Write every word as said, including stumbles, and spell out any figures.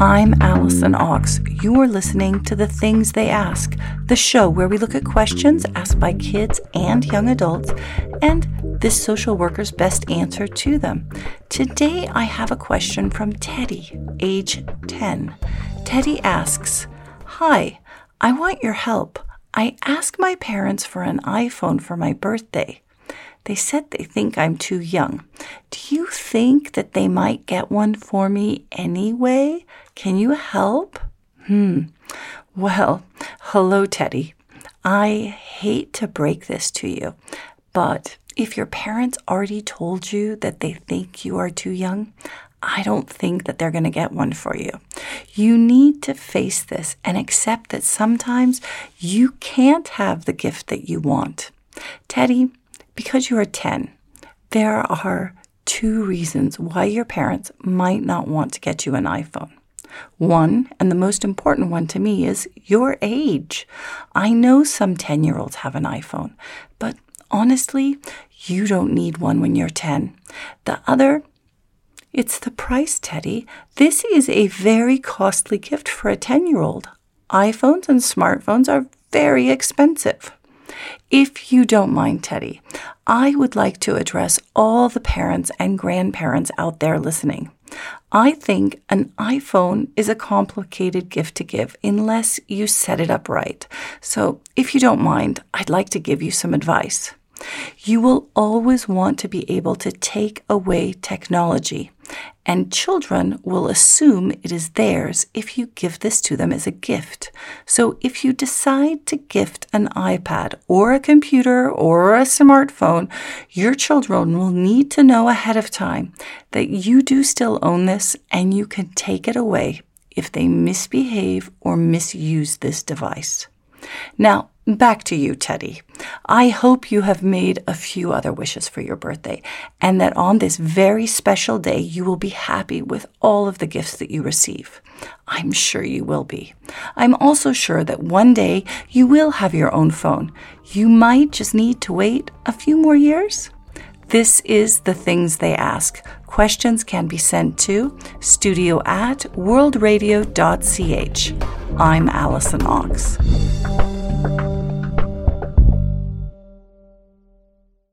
I'm Allison Ox. You're listening to The Things They Ask, the show where we look at questions asked by kids and young adults and this social worker's best answer to them. Today I have a question from Teddy, age ten. Teddy asks, "Hi, I want your help. I asked my parents for an iPhone for my birthday. They said they think I'm too young. Do you think that they might get one for me anyway? Can you help?" Hmm. Well, hello, Teddy. I hate to break this to you, but if your parents already told you that they think you are too young, I don't think that they're going to get one for you. You need to face this and accept that sometimes you can't have the gift that you want. Teddy, because you are ten, there are two reasons why your parents might not want to get you an iPhone. One, and the most important one to me, is your age. I know some ten-year-olds have an iPhone, but honestly, you don't need one when you're ten. The other, it's the price, Teddy. This is a very costly gift for a ten-year-old. iPhones and smartphones are very expensive. If you don't mind, Teddy, I would like to address all the parents and grandparents out there listening. I think an iPhone is a complicated gift to give unless you set it up right. So if you don't mind, I'd like to give you some advice. You will always want to be able to take away technology, and children will assume it is theirs if you give this to them as a gift. So if you decide to gift an iPad or a computer or a smartphone, your children will need to know ahead of time that you do still own this and you can take it away if they misbehave or misuse this device. Now, back to you, Teddy. I hope you have made a few other wishes for your birthday, and that on this very special day, you will be happy with all of the gifts that you receive. I'm sure you will be. I'm also sure that one day you will have your own phone. You might just need to wait a few more years. This is The Things They Ask. Questions can be sent to studio at worldradio dot c h. I'm Allison Ox.